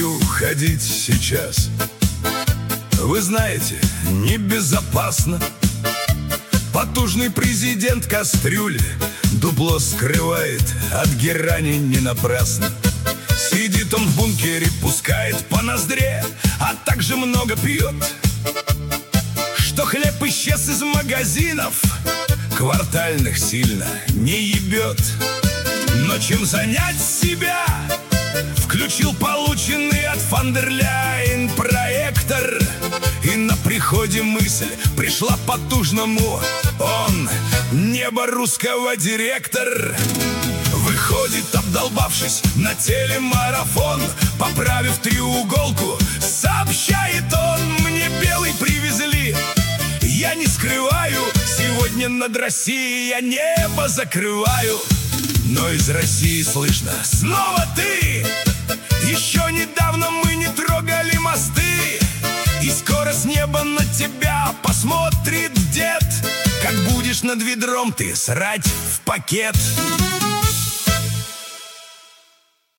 уходить сейчас, вы знаете, небезопасно. Потужный президент кастрюли дупло скрывает от герани не напрасно. Сидит он в бункере, пускает по ноздре, а также много пьет, что хлеб исчез из магазинов квартальных сильно не ебет. Но чем занять себя, включил полученный от Фандерляйн проектор, и на приходе мысль пришла потужному: он небо русского директор. Выходит, обдолбавшись на телемарафон, поправив треуголку, сообщает он: мне белый привезли. Я не скрываю, сегодня над Россией я небо закрываю. Но из России слышно: снова ты! Еще недавно мы не трогали мосты, и скоро с неба на тебя посмотрит дед, как будешь над ведром ты срать в пакет.